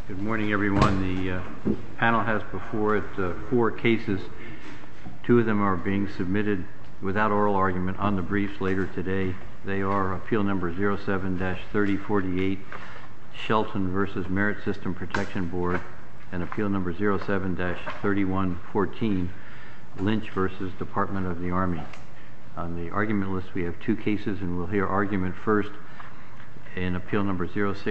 Good morning, everyone. The panel has before it 4 cases. 2 of them are being submitted without oral argument on the briefs later today. They are Appeal Number 07-3048, Shelton v. Merit System Protection Board, and Appeal Number 07-3114, Lynch v. Department of the Army. On the argument list, we have 2 cases, and we'll hear argument first in Appeal Number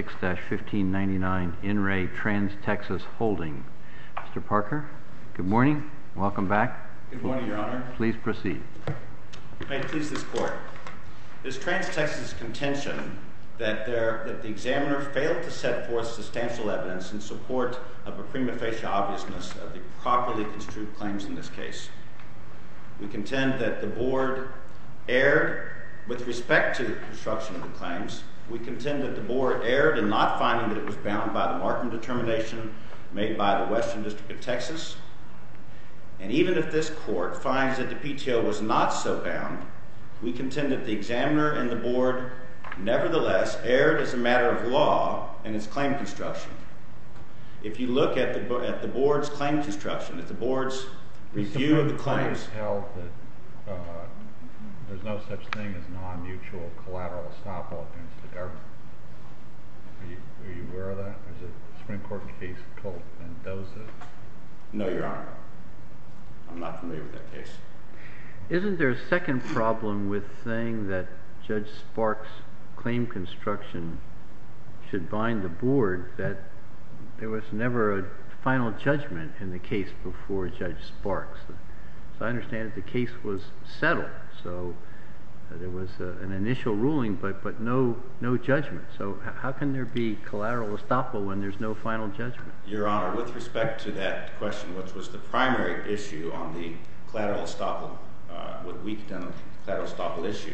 06-1599, In Re Trans Texas Holding. Mr. Parker, good morning. Welcome back. Good morning, Your Honor. Please proceed. May it please this Court. It is Trans Texas' contention that the examiner failed to set forth substantial evidence in support of a prima facie obviousness of the properly construed claims in this case. We contend that the Board erred with respect to the construction of the claims. We contend that the Board erred in not finding that it was bound by the Markham determination made by the Western District of Texas. And even if this Court finds that the PTO was not so bound, we contend that the examiner and the Board nevertheless erred as a matter of law in its claim construction. If you look at the Board's claim construction, at the Board's review of the claims, held that there's no such thing as non-mutual collateral estoppel against the government. Are you aware of that? There's a Supreme Court case called Mendoza. No, Your Honor. I'm not familiar with that case. Isn't there a second problem with saying that Judge Sparks' claim construction should bind the Board, that there was never a final judgment in the case before Judge Sparks? So I understand that the case was settled, so there was an initial ruling, but no judgment. So how can there be collateral estoppel when there's no final judgment? Your Honor, with respect to that question, which was the primary issue on the collateral estoppel, what we contend on the collateral estoppel issue,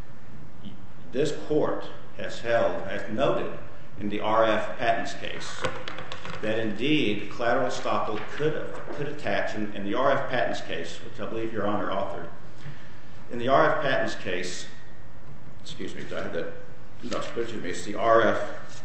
this Court has noted in the RF Patents case that indeed collateral estoppel could attach in the RF Patents case, which I believe Your Honor authored. In the RF Patents case, it's the RF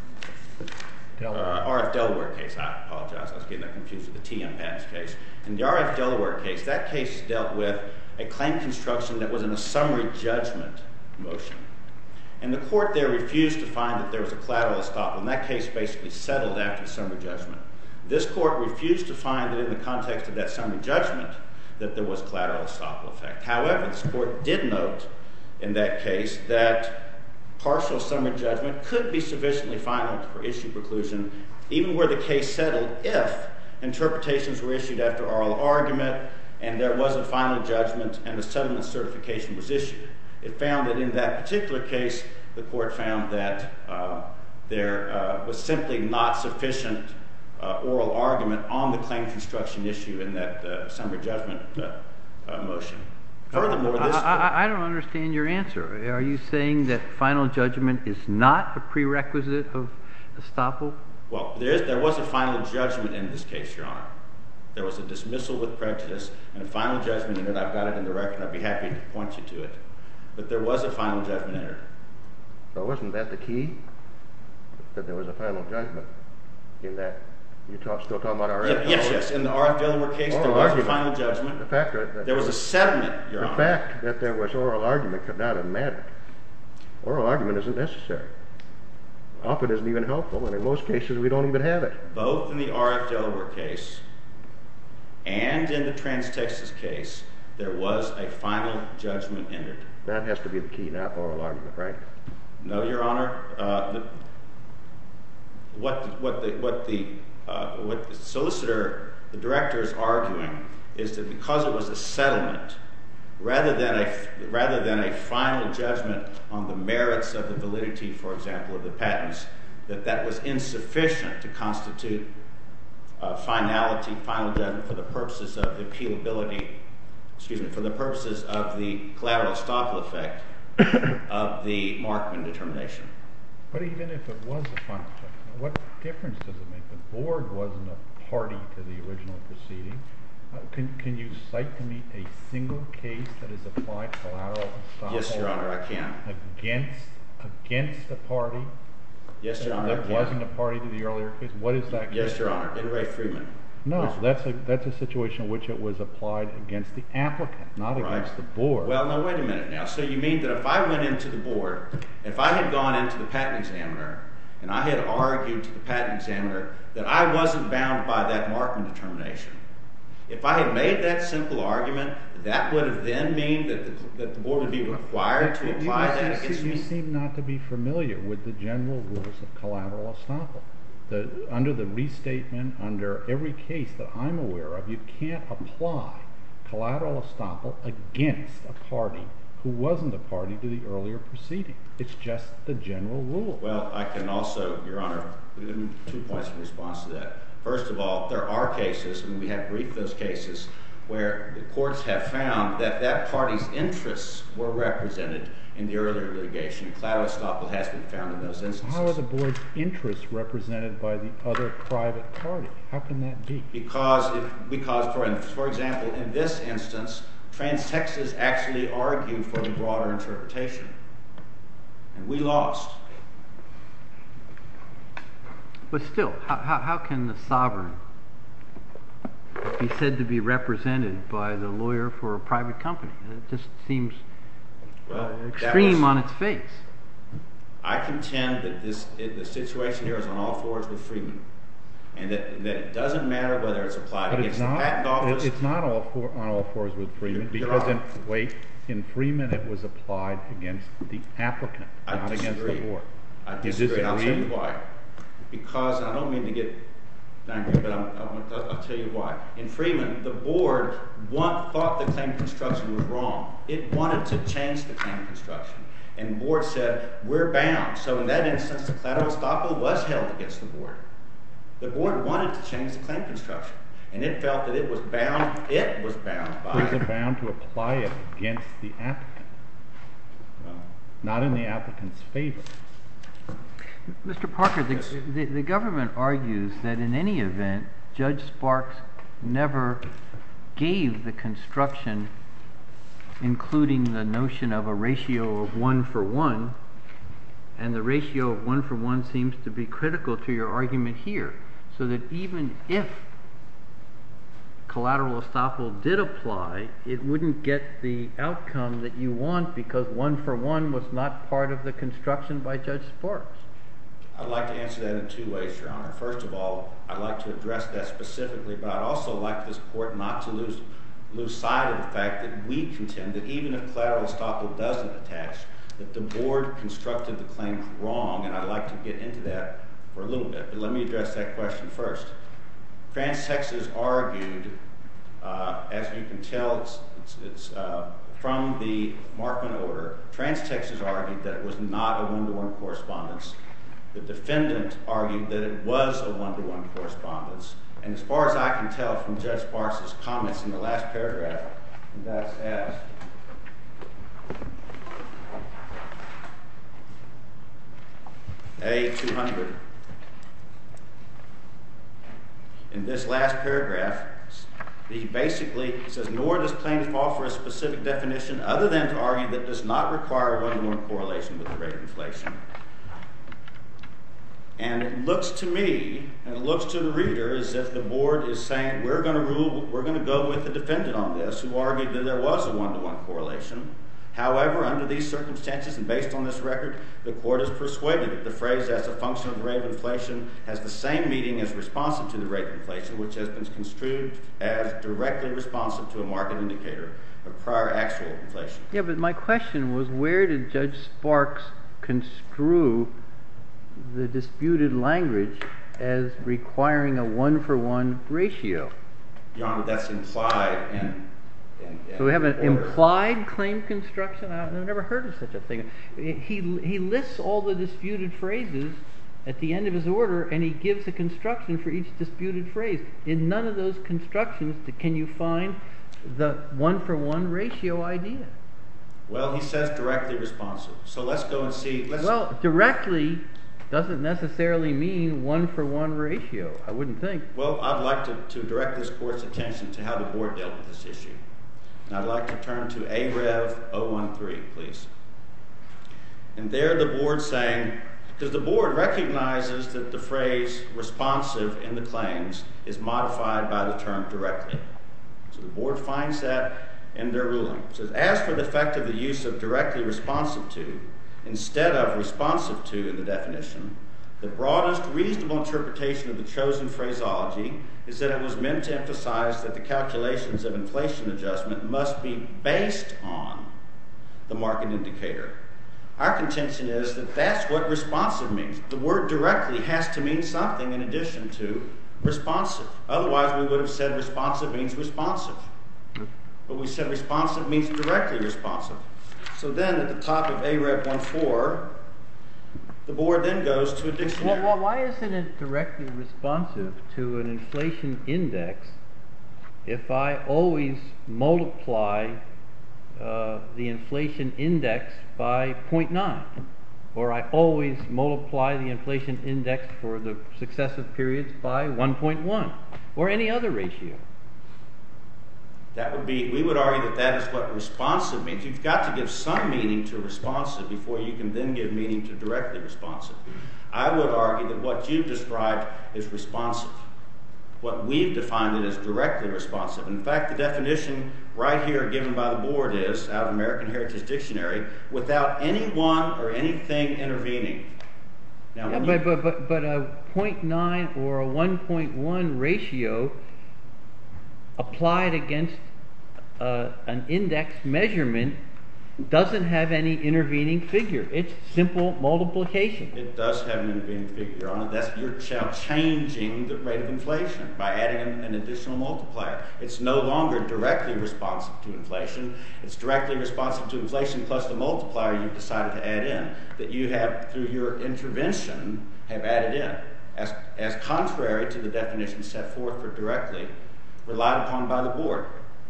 Delaware case. I apologize, I was getting that confused with the TM Patents case. In the RF Delaware case, that case dealt with a claim construction that was in a summary judgment motion. And the Court there refused to find that there was a collateral estoppel, and that case basically settled after the summary judgment. This Court refused to find that in the context of that summary judgment that there was collateral estoppel effect. However, this Court did note in that case that partial summary judgment could be sufficiently final for issue preclusion, even where the case settled, if interpretations were issued after oral argument and there was a final judgment and the settlement certification was issued. It found that in that particular case, the Court found that there was simply not sufficient oral argument on the claim construction issue in that summary judgment motion. Furthermore, this Court— I don't understand your answer. Are you saying that final judgment is not a prerequisite of estoppel? Well, there was a final judgment in this case, Your Honor. There was a dismissal with prejudice and a final judgment in it. I've got it in the record. I'd be happy to point you to it. But there was a final judgment entered. So wasn't that the key? That there was a final judgment in that? You're still talking about RF? Yes. In the RF Delaware case, there was a final judgment. The fact that there was a settlement, Your Honor. The fact that there was oral argument could not have mattered. Oral argument isn't necessary. Often isn't even helpful, and in most cases we don't even have it. Both in the RF Delaware case and in the Trans Texas case, there was a final judgment entered. That has to be the key, not oral argument, right? No, Your Honor. What the solicitor, the director, is arguing is that because it was a settlement, rather than a final judgment on the merits of the validity, for example, of the patents, that was insufficient to constitute final judgment for the purposes of the appealability, for the purposes of the collateral estoppel effect of the Markman determination. But even if it was a final judgment, what difference does it make? The Board wasn't a party to the original proceeding. Can you cite to me a single case that has applied collateral estoppel? Yes, Your Honor, I can. Against a party Yes, Your Honor. That wasn't a party to the earlier case? What is that case? Yes, Your Honor. In Ray Freeman. No, that's a situation in which it was applied against the applicant, not against the board. Well, now, wait a minute now. So you mean that if I went into the board, if I had gone into the patent examiner, and I had argued to the patent examiner that I wasn't bound by that Markman determination, if I had made that simple argument, that would have then mean that the board would be required to apply that against me? You seem not to be familiar with the general rules of collateral estoppel. Under the restatement, under every case that I'm aware of, you can't apply collateral estoppel against a party who wasn't a party to the earlier proceeding. It's just the general rule. Well, I can also, Your Honor, 2 points in response to that. First of all, there are cases, and we have briefed those cases, where the courts have found that that party's interests were represented in the earlier litigation. Collateral estoppel has been found in those instances. How are the board's interests represented by the other private party? How can that be? Because for example, in this instance, Trans-Texas actually argued for the broader interpretation, and we lost. But still, how can the sovereign be said to be represented by the lawyer for a private company? It just seems extreme on its face. I contend that the situation here is on all fours with Freeman, and that it doesn't matter whether it's applied against the patent office. It's not on all fours with Freeman, because in Freeman it was applied against the applicant, not against the board. I disagree, and I'll tell you why. Because, and I don't mean to get angry, but I'll tell you why. In Freeman, the board thought the claim construction was wrong. It wanted to change the claim construction. And the board said, we're bound. So in that instance, the collateral estoppel was held against the board. The board wanted to change the claim construction. And it felt that it was bound by it. Was it bound to apply it against the applicant? Well, not in the applicant's favor. Mr. Parker, the government argues that in any event, Judge Sparks never gave the construction, including the notion of a ratio of 1-for-1, and the ratio of 1-for-1 seems to be critical to your argument here, so that even if collateral estoppel did apply, it wouldn't get the outcome that you want because 1-for-1 was not part of the construction by Judge Sparks. I'd like to answer that in 2 ways, Your Honor. First of all, I'd like to address that specifically, but I'd also like this court not to lose sight of the fact that we contend that even if collateral estoppel doesn't attach, that the board constructed the claim wrong, and I'd like to get into that for a little bit. But let me address that question first. Trans-Texas argued, as you can tell, it's from the Markman order, Trans-Texas argued that it was not a 1-to-1 correspondence. The defendant argued that it was a 1-to-1 correspondence. And as far as I can tell from Judge Sparks' comments in the last paragraph, and that's at A200, in this last paragraph, he basically says, nor does plaintiff offer a specific definition other than to argue that it does not require a 1-to-1 correlation with the rate of inflation. And it looks to me, and it looks to the reader, as if the board is saying, we're going to go with the defendant on this, who argued that there was a 1-to-1 correlation. However, under these circumstances, and based on this record, the court is persuaded that the phrase as a function of the rate of inflation has the same meaning as responsive to the rate of inflation, which has been construed as directly responsive to a market indicator of prior actual inflation. Yeah, but my question was, where did Judge Sparks construe the disputed language as requiring a 1-for-1 ratio? Your Honor, that's implied so we have an implied claim construction? I've never heard of such a thing. He lists all the disputed phrases at the end of his order, and he gives a construction for each disputed phrase. In none of those constructions can you find the 1-for-1 ratio idea. Well, he says directly responsive. So let's go and see. Well, directly doesn't necessarily mean 1-for-1 ratio, I wouldn't think. Well, I'd like to direct this court's attention to how the board dealt with this issue. And I'd like to turn to AREV 013, please. And there the board saying, Because the board recognizes that the phrase responsive in the claims is modified by the term directly. So the board finds that in their ruling. It says, as for the effect of the use of directly responsive to, instead of responsive to in the definition, the broadest reasonable interpretation of the chosen phraseology is that it was meant to emphasize that the calculations of inflation adjustment must be based on the market indicator. Our contention is that that's what responsive means. The word directly has to mean something in addition to responsive. Otherwise, we would have said responsive means responsive. But we said responsive means directly responsive. So then at the top of AREP 1.4, the board then goes to a dictionary. Well, why isn't it directly responsive to an inflation index if I always multiply the inflation index by 0.9? Or I always multiply the inflation index for the successive periods by 1.1? Or any other ratio? That would be, we would argue that that is what responsive means. You've got to give some meaning to responsive before you can then give meaning to directly responsive. I would argue that what you've described is responsive. What we've defined it as directly responsive. In fact, the definition right here given by the board is, out of American Heritage Dictionary, without anyone or anything intervening. Now, yeah, but a 0.9 or a 1.1 ratio applied against an index measurement doesn't have any intervening figure. It's simple multiplication. It does have an intervening figure, Your Honor. That's you're changing the rate of inflation by adding an additional multiplier. It's no longer directly responsive to inflation. It's directly responsive to inflation plus the multiplier you've decided to add in, that you have, through your intervention, have added in, as contrary to the definition set forth for directly relied upon by the board.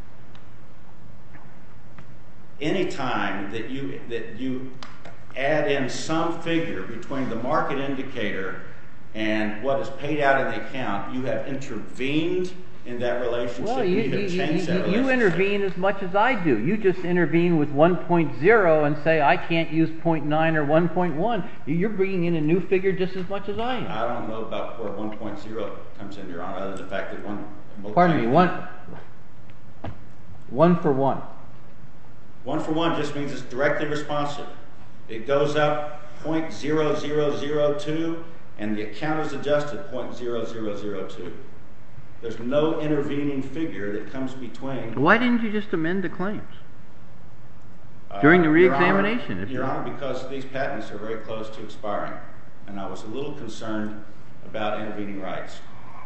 Any time that you add in some figure between the market indicator and what is paid out in the account, you have intervened in that relationship. Well, you have changed that relationship. You intervene as much as I do. You just intervene with 1.0 and say I can't use 0.9 or 1.1. You're bringing in a new figure just as much as I am. I don't know about where 1.0 comes in, Your Honor, other than the fact that one... Pardon me, one for one. 1 for 1 just means it's directly responsive. It goes up 0.0002 and the account is adjusted 0.0002. There's no intervening figure that comes between. Why didn't you just amend the claims during the re-examination? Your Honor, because these patents are very close to expiring, and I was a little concerned about intervening rights.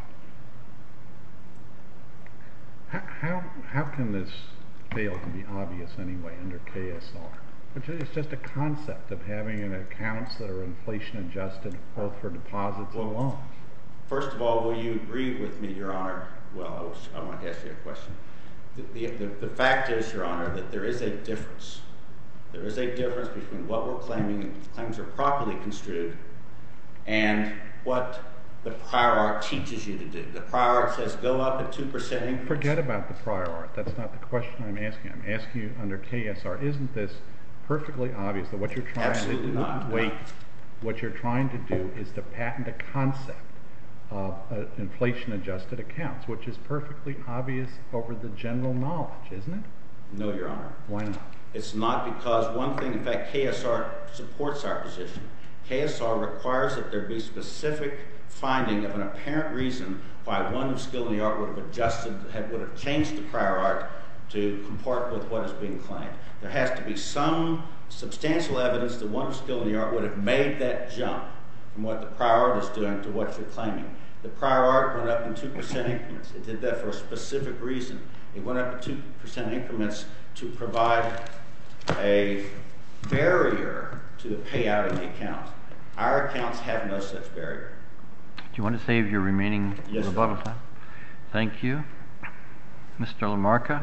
How can this fail to be obvious anyway under KSR? It's just a concept of having accounts that are inflation adjusted both for deposits and loans. First of all, will you agree with me, Your Honor? Well, I want to ask you a question. The fact is, Your Honor, that there is a difference. There is a difference between what we're claiming, and claims are properly construed, and what the prior art teaches you to do. The prior art says go up at 2% increments. Forget about the prior art. That's not the question I'm asking. I'm asking you under KSR, isn't this perfectly obvious that what you're trying Absolutely to not. what you're trying to do is to patent a concept of inflation adjusted accounts, which is perfectly obvious over the general knowledge, isn't it? No, Your Honor. Why not? It's not, because one thing, in fact, KSR supports our position. KSR requires that there be specific finding of an apparent reason why one of skill in the art would have changed the prior art to comport with what is being claimed. There has to be some substantial evidence that one of skill in the art would have made that jump from what the prior art is doing to what you're claiming. The prior art went up in 2% increments. It did that for a specific reason. It went up in 2% increments to provide a barrier to the payout in the account. Our accounts have no such barrier. Do you want to save your remaining rebuttal time? Thank you. Mr. Lamarca?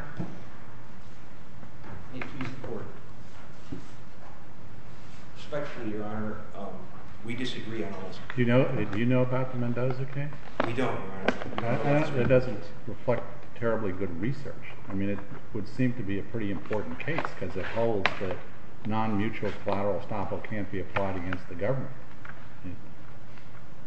May it please the Court. Respectfully, Your Honor, we disagree on all this. Do you know about the Mendoza case? We don't, Your Honor. It doesn't reflect terribly good research. I mean, it would seem to be a pretty important case because it holds that non-mutual collateral estoppel can't be applied against the government.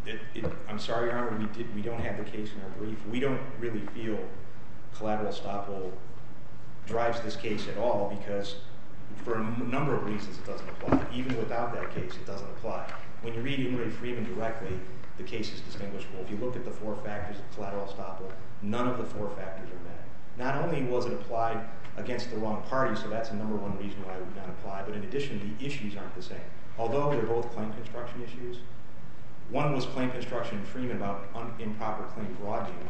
I'm sorry, Your Honor, we don't have the case in our brief. We don't really feel collateral estoppel drives this case at all because for a number of reasons it doesn't apply. Even without that case, it doesn't apply. When you read In re Freeman directly, the case is distinguishable. If you look at the 4 factors of collateral estoppel, none of the 4 factors are met. Not only was it applied against the wrong party, so that's the number one reason why it would not apply, but in addition, the issues aren't the same. Although they're both claim construction issues, one was claim construction in Freeman about improper claim broadening,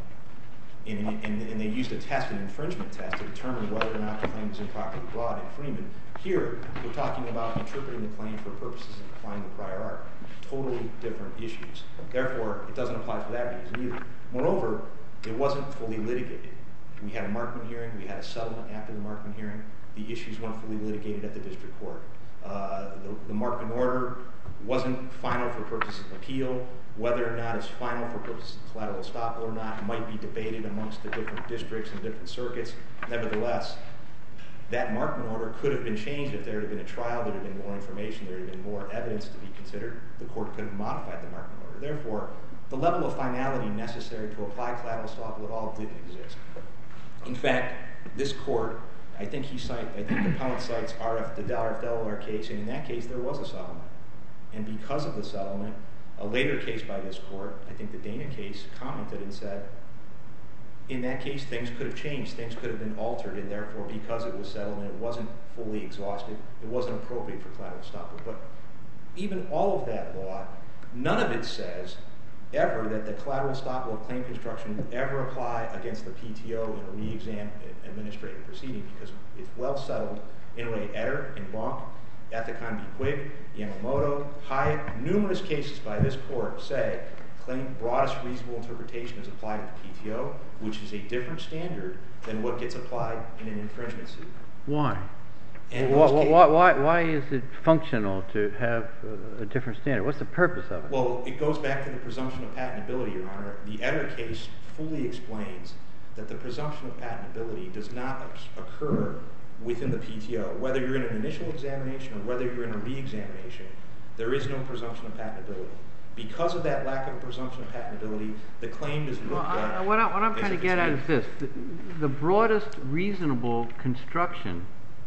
and they used a test, an infringement test, to determine whether or not the claim was improperly broad in Freeman. Here, we're talking about interpreting the claim for purposes of applying the prior art. Totally different issues. Therefore, it doesn't apply for that reason either. Moreover, it wasn't fully litigated. We had a Markman hearing, we had a settlement after the Markman hearing. The issues weren't fully litigated at the district court. The Markman order wasn't final for purposes of appeal. Whether or not it's final for purposes of collateral estoppel or not might be debated amongst the different districts and different circuits. Nevertheless, that Markman order could have been changed if there had been a trial, there had been more information, there had been more evidence to be considered. The court could have modified the Markman order. Therefore, the level of finality necessary to apply collateral estoppel at all didn't exist. In fact, this court, I think the appellant cites the Delaware case, and in that case there was a settlement. And because of the settlement, a later case by this court, I think the Dana case, commented and said, in that case things could have changed, things could have been altered, and therefore because it was settled and it wasn't fully exhausted, it wasn't appropriate for collateral estoppel. But even all of that law, none of it says ever that the collateral estoppel of claim construction would ever apply against the PTO in a re-exam administrative proceeding because it's well settled in Ray Etter, in Bonk, Ethicon v. Quigg, Yamamoto, Hyatt. Numerous cases by this court say claim broadest reasonable interpretation is applied to the PTO, which is a different standard than what gets applied in an infringement suit. Why? Why is it functional to have a different standard? What's the purpose of it? Well, it goes back to the presumption of patentability, Your Honor. The Etter case fully explains that the presumption of patentability does not occur within the PTO. Whether you're in an initial examination or whether you're in a re-examination, there is no presumption of patentability. Because of that lack of a presumption of patentability, the claim is looked at. What I'm trying to get at is this. The broadest reasonable construction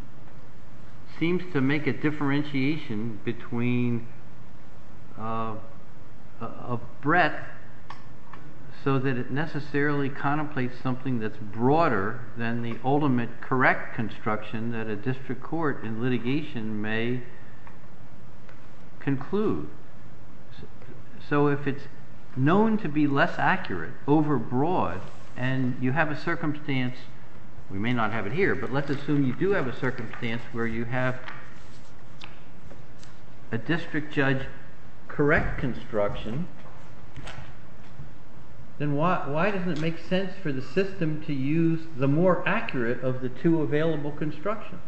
seems to make a differentiation between a breadth so that it necessarily contemplates something that's broader than the ultimate correct construction that a district court in litigation may conclude. So if it's known to be less accurate, overbroad, and you have a circumstance, we may not have it here, but let's assume you do have a circumstance where you have a district judge correct construction, then why doesn't it make sense for the system to use the more accurate of the two available constructions?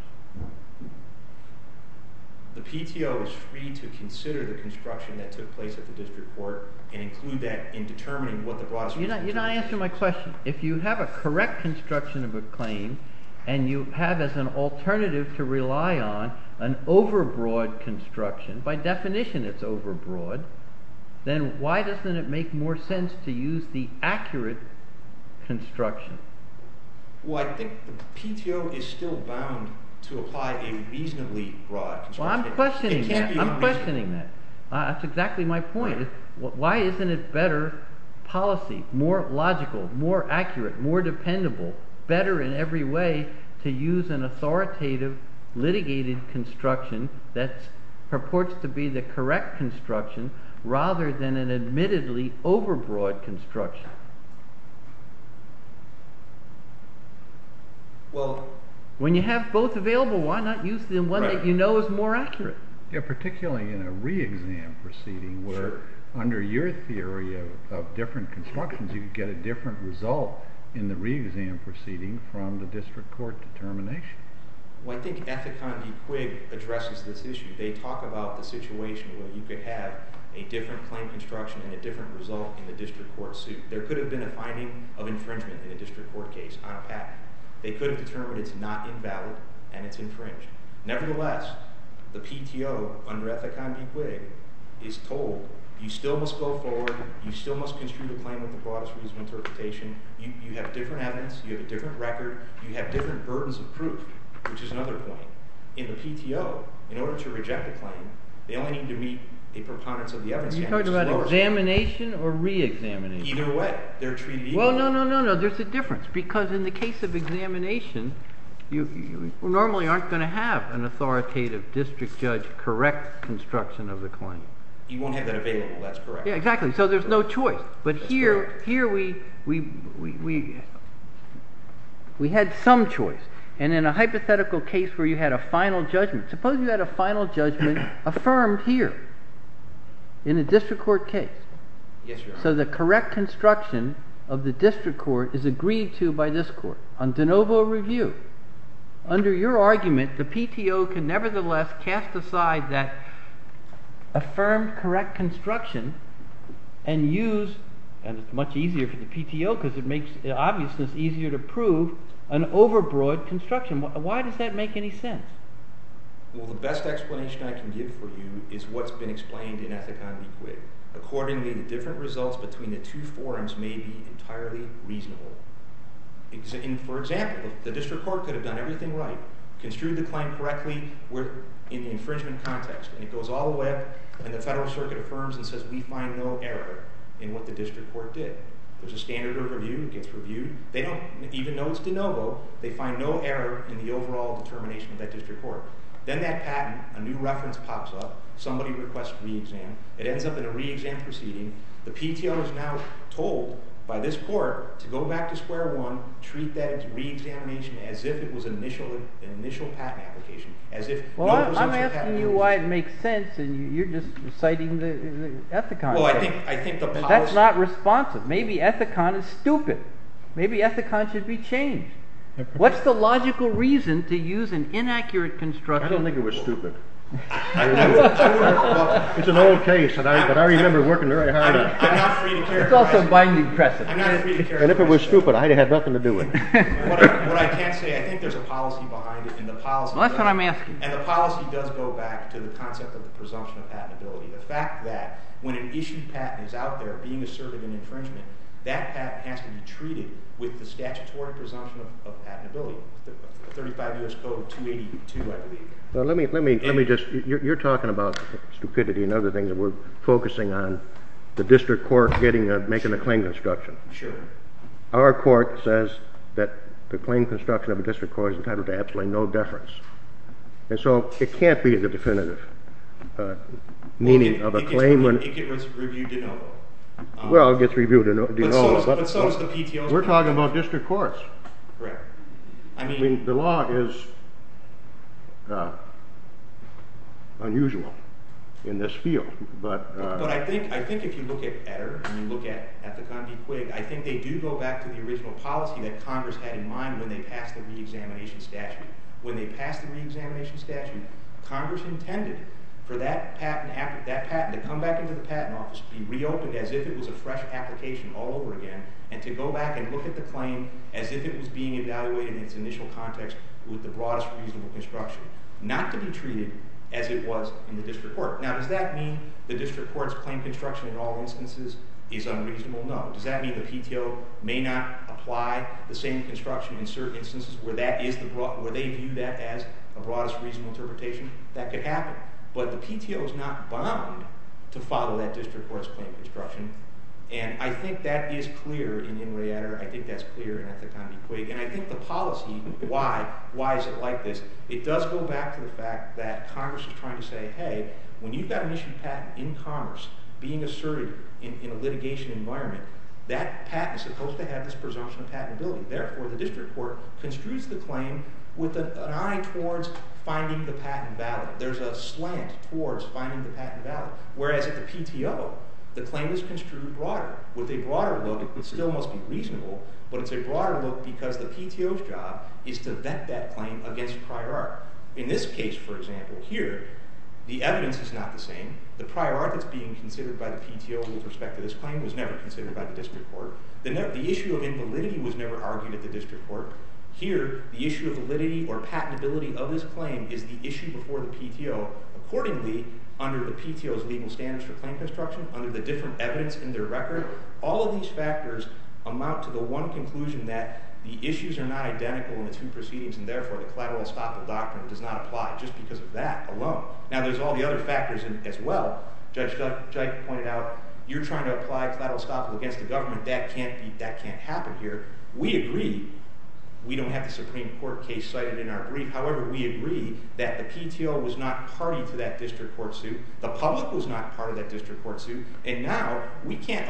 The PTO is free to consider the construction that took place at the district court and include that in determining what the broadest reasonable You're not answering my question. If you have a correct construction of a claim and you have as an alternative to rely on an overbroad construction, by definition it's overbroad, then why doesn't it make more sense to use the accurate construction? Well, I think the PTO is still bound to apply a reasonably broad construction. Well, I'm questioning that. That's exactly my point. Right. Why isn't it better policy, more logical, more accurate, more dependable, better in every way to use an authoritative, litigated construction that purports to be the correct construction rather than an admittedly overbroad construction? Well, When you have both available, why not use the one that you know is more accurate? Yeah, particularly in a re-exam proceeding where under your theory of different constructions, you could get a different result in the re-exam proceeding from the district court determination. Well, I think Ethicon v. Quigg addresses this issue. They talk about the situation where you could have a different claim construction and a different result in the district court suit. There could have been a finding of infringement in a district court case on a patent. They could have determined it's not invalid and it's infringed. Nevertheless, the PTO under Ethicon v. Quigg is told You still must go forward. You still must construe the claim with the broadest reasonable interpretation. You have different evidence. You have a different record. You have different burdens of proof, which is another point. In the PTO, in order to reject a claim, they only need to meet a preponderance of the evidence. You're talking about examination or re-examination? Either way, they're treated equally. Well, no. There's a difference, because in the case of examination, you normally aren't going to have an authoritative district judge correct construction of the claim. You won't have that available. That's correct. Yeah, exactly. So there's no choice. But That's here correct. we had some choice. And in a hypothetical case where you had a final judgment, suppose you had a final judgment affirmed here in a district court case. Yes, Your Honor. So the correct construction of the district court is agreed to by this court on de novo review. Under your argument, the PTO can nevertheless cast aside that affirmed correct construction and use, and it's much easier for the PTO because it makes obviousness easier to prove, an overbroad construction. Why does that make any sense? Well, the best explanation I can give for you is what's been explained in Ethicon v. Quigg. Accordingly, the different results between the two forums may be entirely reasonable. For example, the district court could have done everything right, construed the claim correctly in the infringement context, and it goes all the way up, and the Federal Circuit affirms and says, we find no error in what the district court did. There's a standard of review, it gets reviewed. They don't, even though it's de novo, they find no error in the overall determination of that district court. Then that patent, a new reference pops up, somebody requests re-exam, it ends up in a re-exam proceeding. The PTO is now told by this court to go back to square one, treat that re-examination as if it was an initial patent application, as if well, no I'm presumption of asking patent you why it makes sense, and you're just citing the Ethicon. Well, I think the policy... That's not responsive. Maybe Ethicon is stupid. Maybe Ethicon should be changed. What's the logical reason to use an inaccurate construction? I don't think it was stupid. It's an old case, but I remember working very hard on it. I'm not free to characterize It's also it. binding precedent. I'm not free to characterize And if it was stupid, I'd have had nothing to do with it. What I can say, I think there's a policy behind it, and the policy... Well, that's what I'm asking. And the policy does go back to the concept of the presumption of patentability. The fact that when an issued patent is out there being asserted in infringement, that patent has to be treated with the statutory presumption of patentability. 35 U.S. Code 282, I believe. Well, let me just, you're talking about stupidity and other things, and we're focusing on the district court making a claim construction. Sure. Our court says that the claim construction of a district court is entitled to absolutely no deference. And so it can't be the definitive meaning of a claim when... It gets reviewed de novo. Well, it gets reviewed de novo. But so does the PTO's... We're talking about district courts. Correct. I mean, the law is unusual in this field, but I think if you look at Etter and you look at Ethicon v. Quigg, I think they do go back to the original policy that Congress had in mind when they passed the re-examination statute. When they passed the re-examination statute, Congress intended for that patent to come back into the patent office, to be reopened as if it was a fresh application all over again, and to go back and look at the claim as if it was being evaluated in its initial context with the broadest reasonable construction, not to be treated as it was in the district court. Now, does that mean the district court's claim construction in all instances is unreasonable? No. Does that mean the PTO may not apply the same construction in certain instances where where they view that as a broadest reasonable interpretation? That could happen. But the PTO is not bound to follow that district court's claim construction. And I think that is clear in In Re Etter. I think that's clear in Ethicon v. Quigg. And I think the policy, why is it like this? It does go back to the fact that Congress is trying to say, hey, when you've got an issued patent in commerce being asserted in a litigation environment, that patent is supposed to have this presumption of patentability. Therefore, the district court construes the claim with an eye towards finding the patent valid. There's a slant towards finding the patent valid. Whereas at the PTO, the claim is construed broader. With a broader look, it still must be reasonable, but it's a broader look because the PTO's job is to vet that claim against prior art. In this case, for example, here, the evidence is not the same. The prior art that's being considered by the PTO with respect to this claim was never considered by the district court. The issue of invalidity was never argued at the district court. Here, the issue of validity or patentability of this claim is the issue before the PTO. Accordingly, under the PTO's legal standards for claim construction, under the different evidence in their record, all of these factors amount to the one conclusion that the issues are not identical in the two proceedings, and therefore the collateral estoppel doctrine does not apply just because of that alone. Now, there's all the other factors as well. Judge Dyke pointed out, you're trying to apply collateral estoppel against the government. That can't happen here. We agree. We don't have the Supreme Court case cited in our brief. However, we agree that the PTO was not party to that district court suit. The public was not part of that district court suit. And now we can't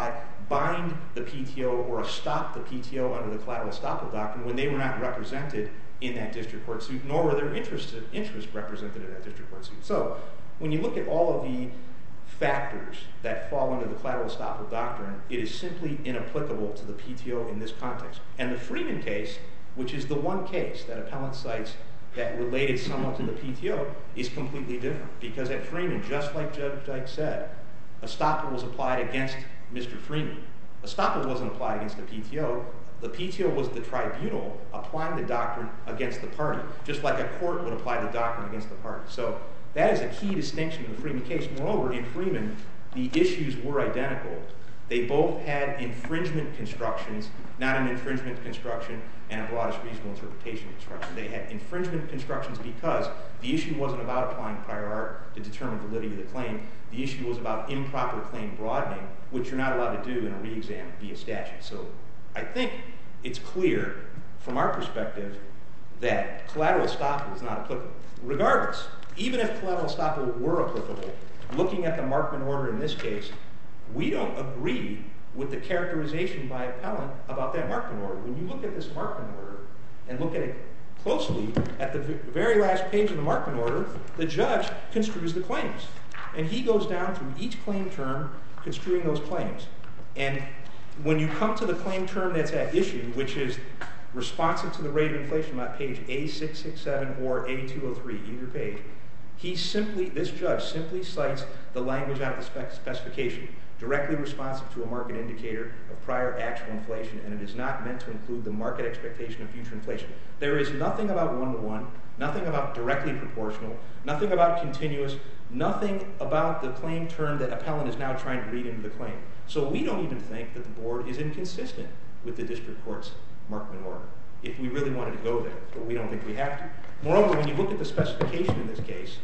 bind the PTO or stop the PTO under the collateral estoppel doctrine when they were not represented in that district court suit, nor were their interests represented in that district court suit. So when you look at all of the factors that fall under the collateral estoppel doctrine, it is simply inapplicable to the PTO in this context. And the Freeman case, which is the one case that appellant cites that related somewhat to the PTO, is completely different. Because at Freeman, just like Judge Dyke said, estoppel was applied against Mr. Freeman. Estoppel wasn't applied against the PTO. The PTO was the tribunal applying the doctrine against the party, just like a court would apply the doctrine against the party. So that is a key distinction in the Freeman case. Moreover, in Freeman, the issues were identical. They both had infringement constructions, not an infringement construction and a broadest reasonable interpretation construction. They had infringement constructions because the issue wasn't about applying prior art to determine validity of the claim. The issue was about improper claim broadening, which you're not allowed to do in a re-exam via statute. So I think it's clear from our perspective that collateral estoppel is not applicable. Regardless, even if collateral estoppel were applicable, looking at the Markman order in this case, we don't agree with the characterization by appellant about that Markman order. When you look at this Markman order and look at it closely, at the very last page of the Markman order, the judge construes the claims. And he goes down through each claim term, construing those claims. And when you come to the claim term that's at issue, which is responsive to the rate of inflation on page A667 or A203, either page, this judge simply cites the language out of the specification, directly responsive to a market indicator of prior actual inflation, and it is not meant to include the market expectation of future inflation. There is nothing about one-to-one, nothing about directly proportional, nothing about continuous, nothing about the claim term that appellant is now trying to read into the claim. So we don't even think that the board is inconsistent with the district court's Markman order, if we really wanted to go there, but we don't think we have to. Moreover, when you look at the specification in this case,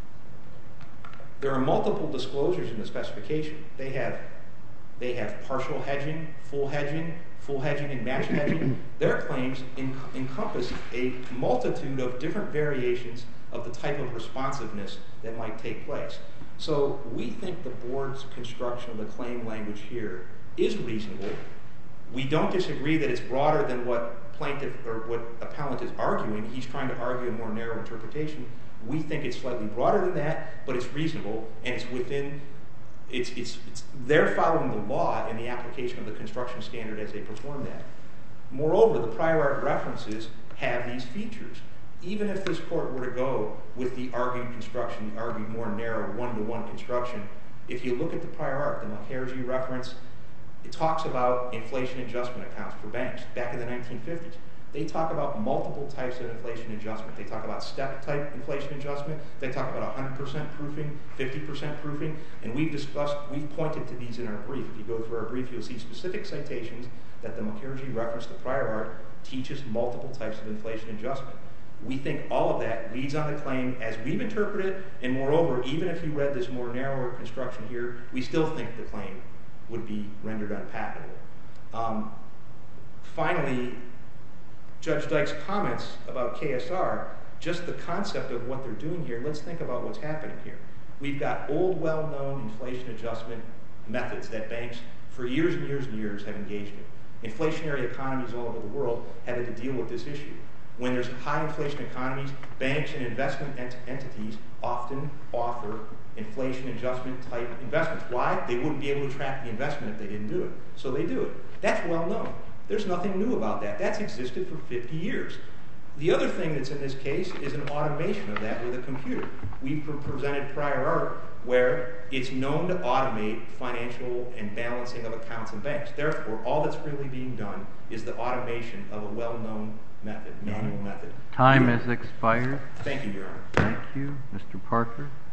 there are multiple disclosures in the specification. They have partial hedging, full hedging, and match hedging. Their claims encompass a multitude of different variations of the type of responsiveness that might take place. So we think the board's construction of the claim language here is reasonable. We don't disagree that it's broader than what plaintiff or what appellant is arguing. He's trying to argue a more narrow interpretation. We think it's slightly broader than that, but it's reasonable, and it's within. They're following the law in the application of the construction standard as they perform that. Moreover, the prior art references have these features. Even if this court were to go with the argued construction, the argued more narrow one-to-one construction, if you look at the prior art, the Mukherjee reference, it talks about inflation adjustment accounts for banks back in the 1950s. They talk about multiple types of inflation adjustment. They talk about step-type inflation adjustment. They talk about 100% proofing, 50% proofing, and we've pointed to these in our brief. If you go through our brief, you'll see specific citations that the Mukherjee reference, the prior art, teaches multiple types of inflation adjustment. We think all of that reads on the claim as we've interpreted it, and moreover, even if you read this more narrower construction here, we still think the claim would be rendered unpatentable. Finally, Judge Dyke's comments about KSR, just the concept of what they're doing here, let's think about what's happening here. We've got old, well-known inflation adjustment methods that banks for years and years and years have engaged in. Inflationary economies all over the world have had to deal with this issue. When there's high inflation economies, banks and investment entities often offer inflation adjustment type investments. Why? They wouldn't be able to track the investment if they didn't do it. So they do it. That's well known. There's nothing new about that. That's existed for 50 years. The other thing that's in this case is an automation of that with a computer. We've presented prior art where it's known to automate financial and balancing of accounts and banks. Therefore, all that's really being done is the automation of a well-known method, manual method. Time has expired. Thank you, Your Honor. Thank you. Mr. Parker.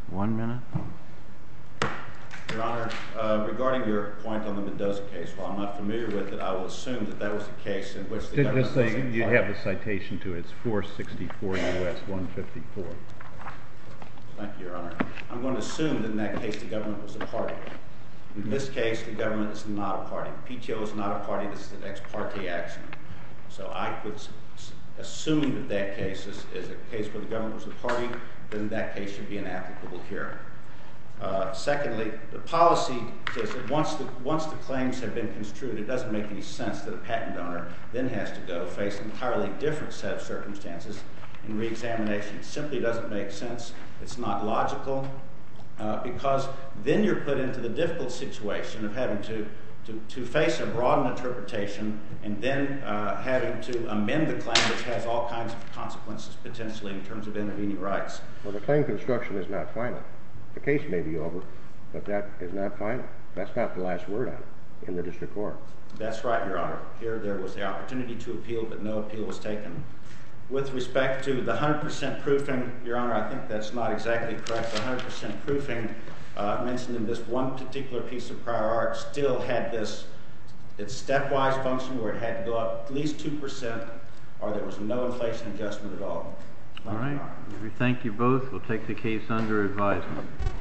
1 minute. Your Honor, regarding your point on the Mendoza case, while I'm not familiar with it, I will assume that that was the case in which the government Just was say a you party. have the citation to it. It's 464 U.S. 154. Thank you, Your Honor. I'm going to assume that in that case the government was a party. In this case, the government is not a party. PTO is not a party. This is an ex parte action. So I would, assuming that that case is a case where the government was a party, then that case should be inapplicable here. Secondly, the policy says that once the claims have been construed, it doesn't make any sense that a patent owner then has to go face an entirely different set of circumstances in reexamination. It simply doesn't make sense. It's not logical, because then you're put into the difficult situation of having to face a broadened interpretation and then having to amend the claim, which has all kinds of consequences potentially in terms of intervening rights. Well, the claim construction is not final. The case may be over, but that is not final. That's not the last word on it in the district court. That's right, Your Honor. Here there was the opportunity to appeal, but no appeal was taken. With respect to the 100% proofing, Your Honor, I think that's not exactly correct. The 100% proofing mentioned in this one particular piece of prior art still had its stepwise function where it had to go up at least 2%, or there was no inflation adjustment at all. All right. We thank you both. We'll take the case under advisement.